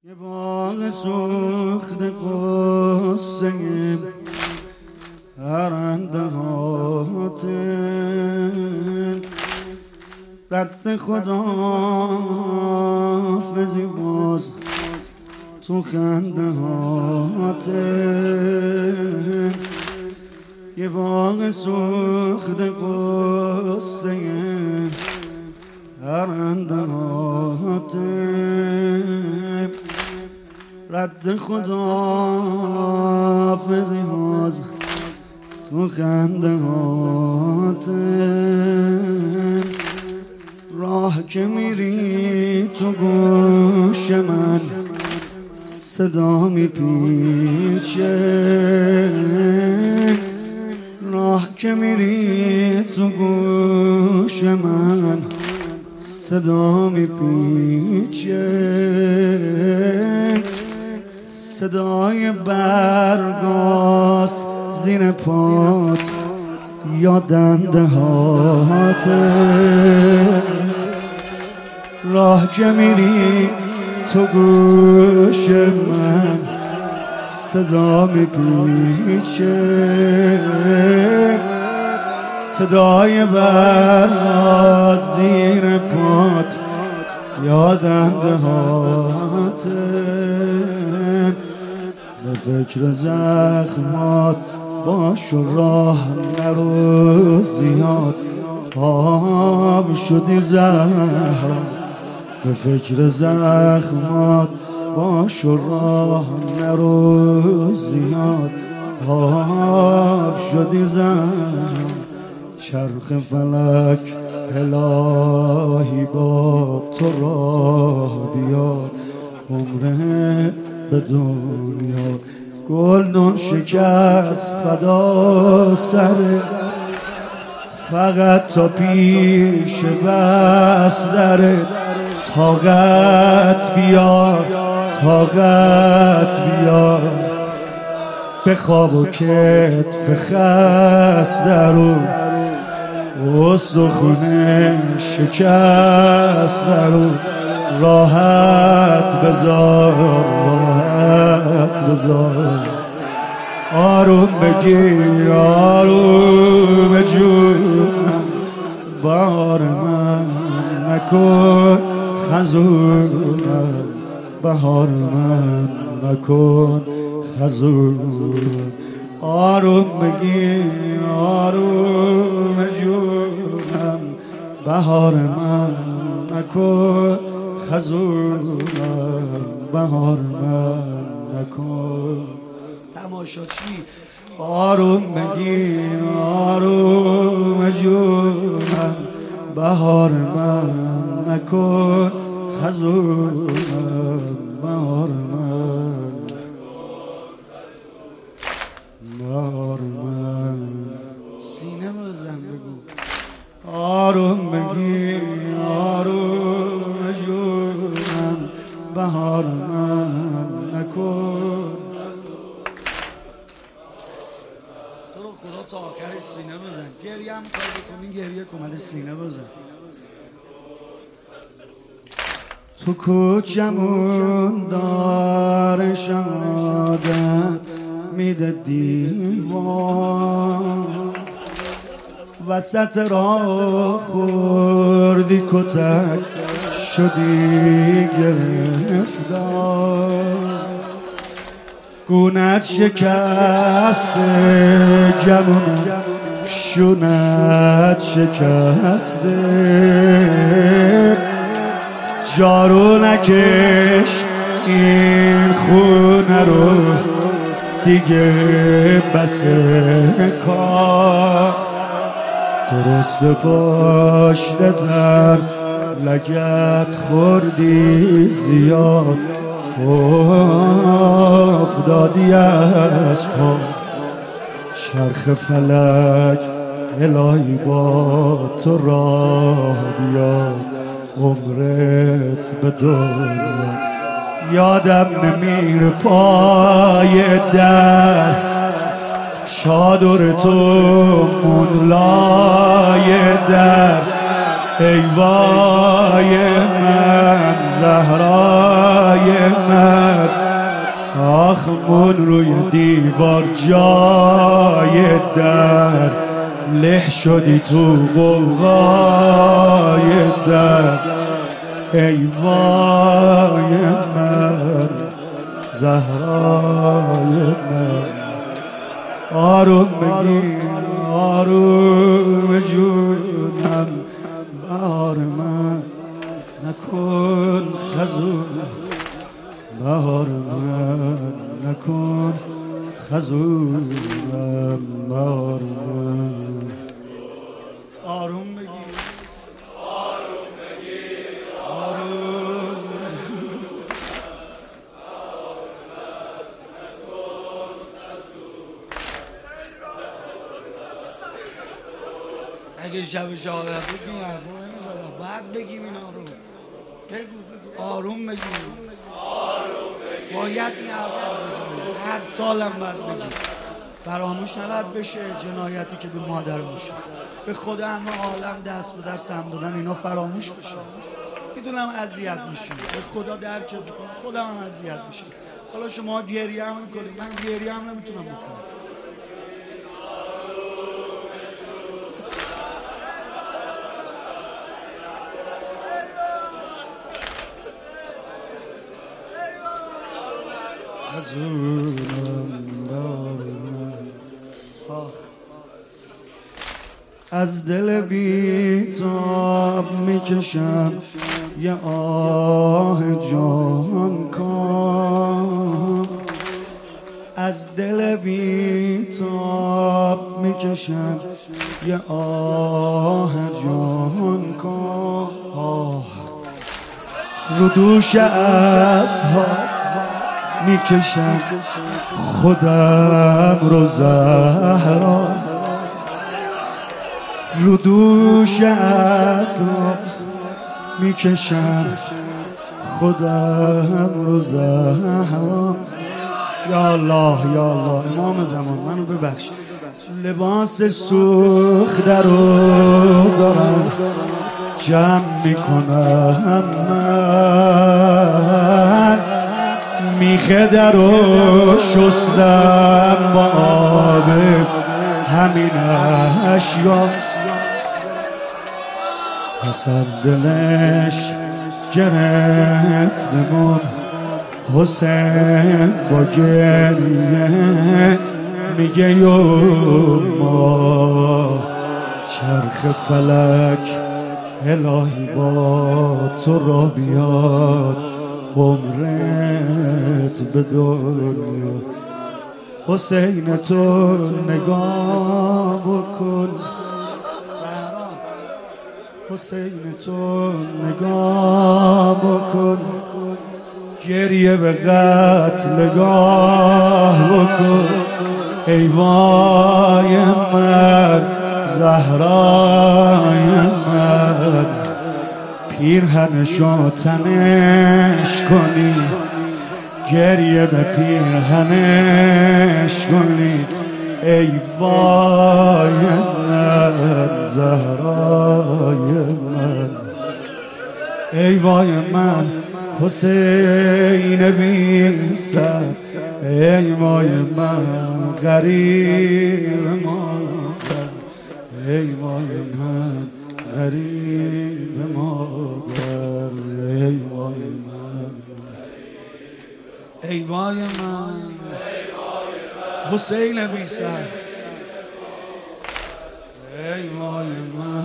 یه باغ سوخت قصه پرندهات رد خداحافظی باز تو خندهات یه باغ سوخت قصه پرندهات رد خداحافظی باز تو خندهات راه که میری تو گوش من صدا میپیچه راه که میری تو گوش من صدا میپیچه صدای برگاست زیر پات یا دنده هات راه که میری تو گوش من صدا میپیچه صدای برگاست زیر پات یا دنده هات به فکر زخمات باش و راه نرو زیاد خواب شدی زهرا به فکر زخمات باش و راه نرو زیاد خواب شدی زهرا چرخ فلک الهی با تو راه بیاد عمره به دنیا گلدون شکست فدا سره فقط تا پیش بس دره طاقت بیار طاقت بیار بخواب و کتف خست درون استخونه شکست درون راحت بذار راحت بذار آروم بگیر آروم جونم بهار من نکن خزونم بهار من نکن خزونم آروم بگیر آروم جونم بهار من نکن خزونم بهار من نکن تماشاچی آروم بگیر آروم جونم بهار من نکن خزونم بهار من بهار من سینه بزن بگو آروم بگیر آروم جونم بهار من نکن تو رو خدا تا آخرش سینه بزن گریه هم کار بکنی گریه کن ولی سینه بزن تو کوچمون دار شادت میده دیوان وسط راه خوردی کتک شدی گرفتار گونت شکسته جمونم شونت شکسته جارو نکش این خونه رو دیگه بس کار درست پشت در لگت خوردی زیاد افتادی از پا چرخ فلک الهی با تو راه بیاد عمرت به دنیا یادم نمیره پای در چادر تو مون لای در ای وای من زهرای من، آخ من روی دیوار جای در، له شدی تو غوغای در. ای وای من زهرای من، آروم بگیر آروم جونم، بهار من نکن خزون، بهار من نکن خزونم، بهار من. آروم بگیر آروم بگیر آروم، اگه شب شهادت بود این حرفو نمیزدم، باید بگیم اینا رو. بگو آروم بگیم، باید این حرفا رو بزنیم، هر سالم باید بگیم. فراموش نباید بشه جنایتی که به مادر میشه، به خود همه عالم دست به دست هم دادن اینا فراموش بشه. میدونم اذیت میشیم، به خدا درک میکنم، خودم هم اذیت میشم. حالا شما گریه هم میکنید، من گریه هم نمیتونم بکنم. از دل بی‌تاب میکشم یه آه جان کن، از دل بی‌تاب میکشم یه آه جان کن. رو دوش اصحاب میکشم خودم رو زهرا، رو دوش اصحاب میکشم خودم رو زهرا. یا الله یا الله امام زمان منو ببخش، لباس سوخته رو دارم جمع میکنم من، میخه در رو شستم با آب همین اشیا، حسن دلش گرفتمون حسین با گریه میگه یوما چرخ فلک الهی با تو را بیاد عمرت به دنیا. حسین تو نگاه بکن، حسین تو نگاه بکن، گریه به قتلگاه بکن. ای وای من زهرای من، پیرهنشو تنش کنی، گریه به پیرهنش کنی. ای وای من زهرای من، ای وای من حسین بی سر، ای وای من غریب مادر، ای وای من غریب مادر، ای وای من، ای وای من حسین بی سر، ای وای من